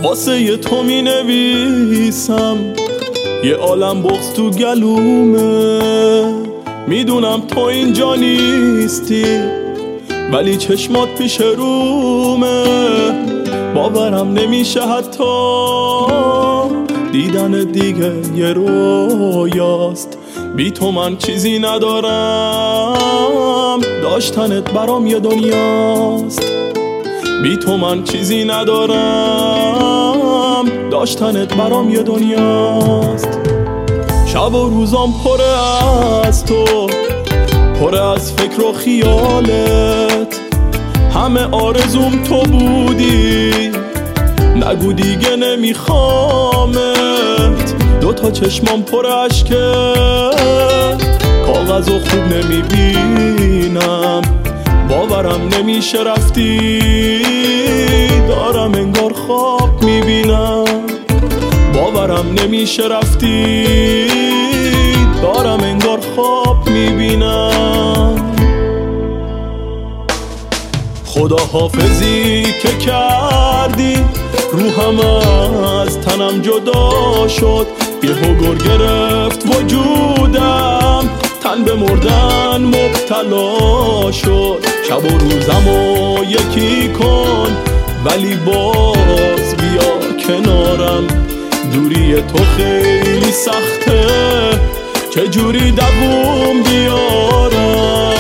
واسه تو می نویسم یه عالم بغض تو گلومه. میدونم تو اینجا نیستی ولی چشمات پیش رومه. باورم نمیشه حتی دیدن دیگه یه رویاست. بی تو من چیزی ندارم، داشتنت برام یه دنیاست. بی تو من چیزی ندارم، داشتنت برام یه دنیاست. شب و روزام پره از تو، پره از فکر و خیالت. همه آرزوم تو بودی، نگو دیگه نمیخوامت. دوتا چشمام پر اشکه، کاغذ و خوب نمیبینم. باورم نمیشه رفتی، دارم انگار خواب میبینم. باورم نمیشه رفتی، دارم انگار خواب میبینم. خدا حافظی که کردی، روحم از تنم جدا شد. یهو گر گرفت وجودم، تن به مردن مبتلا شد. شب و روزمو یکی کن ولی باز بیا کنارم. دوری تو خیلی سخته، چجوری دووم بیارم.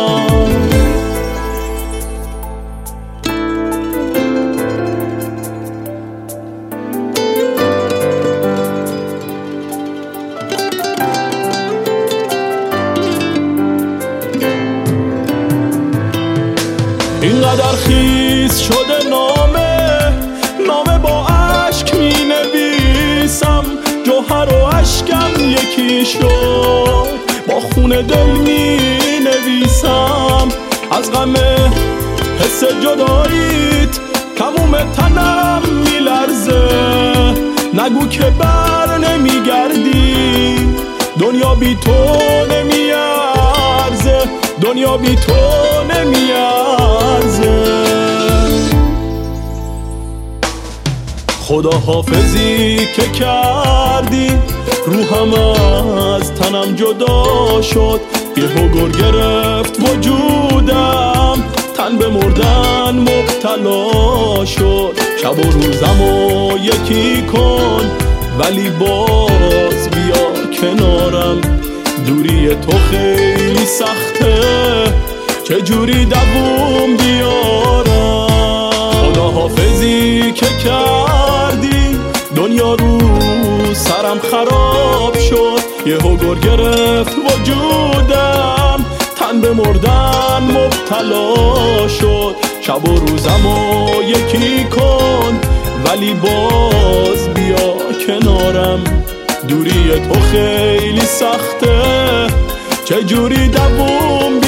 اینقدر خیس شده نامه با عشق می نویسم. جوهر و عشقم یکی شد، با خون دل می نویسم. از غم حس جداییت تموم تنم می لرزه. نگو که بر نمی گردی، دنیا بی تو نمی ارزه. دنیا بی تو نمی ارزه. خدا حافظی که کردی، روحم از تنم جدا شد. یهو گر گرفت وجودم، تن به مردن مبتلا شد. شب و روزمو یکی کن ولی باز بیا کنارم. دوری تو خیلی سخته، چجوری دووم بیارم. خدا حافظی که کردی، دنیا رو سرم خراب شد. یهو گر گرفت وجودم، تن به مردن مبتلا شد. شب و روزمو یکی کن ولی باز بیا کنارم. دوری تو خیلی سخته، چجوری دووم